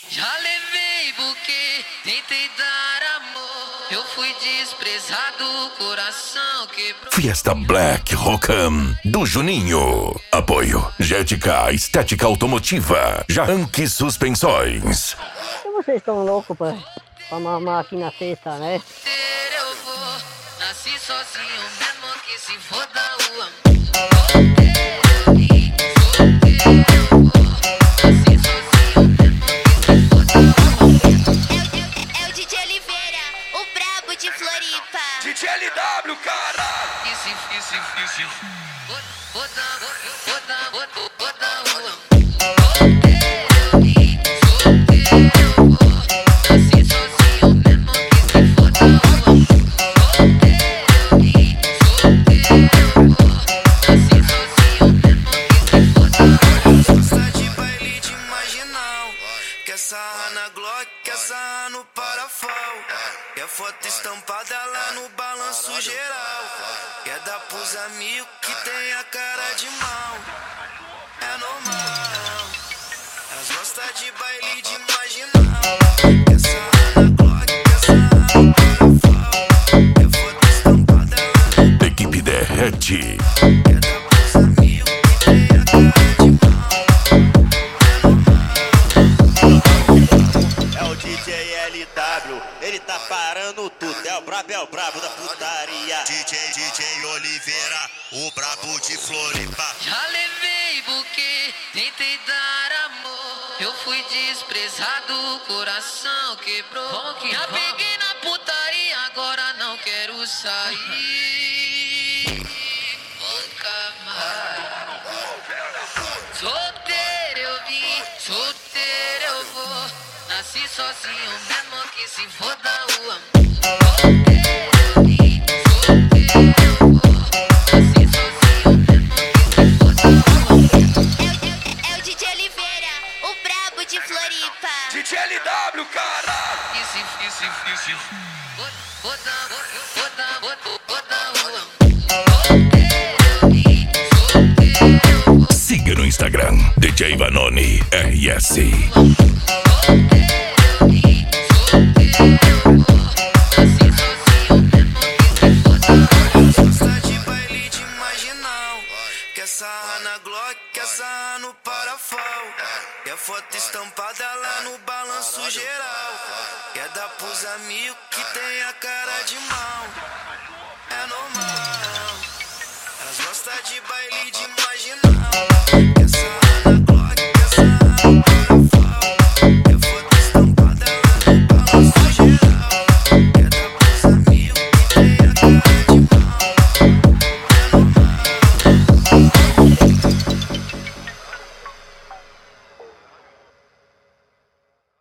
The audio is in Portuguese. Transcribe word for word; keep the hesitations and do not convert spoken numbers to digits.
Já levei buquê, tentei dar amor. Eu fui desprezado, coração quebrou. Fiesta Black Rocam do Juninho. Apoio Jetica Estética Automotiva. Jaranque Suspensões. E vocês estão loucos pra, pra mamar aqui na sexta, né? Eu vou, nasci sozinho mesmo que se foda o amor. D J L W, cara! Esse, esse, esse, vou, vou dar, vou, vou dar, vou, vou dar o amor. Nasci sozinho mesmo que se foda o amor. Nasci sozinho mesmo que se foda o amor. Gosta de baile de marginal, quer sarra na Glock, quer sarra no parafal. Quer foto estampada lá no balanço geral. Quer dar pros amigos que tem a cara de mal. É normal. Elas gostam de baile de marginal. Quer sarra na Glock, quer sarra no parafal. Quer foto estampada lá no Equipe Derrete. Quer dar pros amigos que tem a cara de mal. É o D J L W, ele tá parando tudo, é o brabo, é o brabo da putaria. D J, D J Oliveira, o brabo de Floripa. Já levei buquê, tentei dar amor. Eu fui desprezado, coração quebrou. Já peguei na putaria, agora não quero sair. Nunca mais. Solteiro eu vim, solteiro eu vou. Nasci sozinho mesmo que se foda o amor. D J L W, cara! Esse, esse, esse, vou, vou dar, vou, vou dar, vou, vou dar o amor. Siga no Instagram, D J Vanoni R S. Gosta de baile de marginal, quer sarra na Glock, quer sarra no parafal. Quer foto estampada lá no balanço geral. Quer dar pros amigos que tem a cara de mal. É normal. Elas gostam de baile de marginal.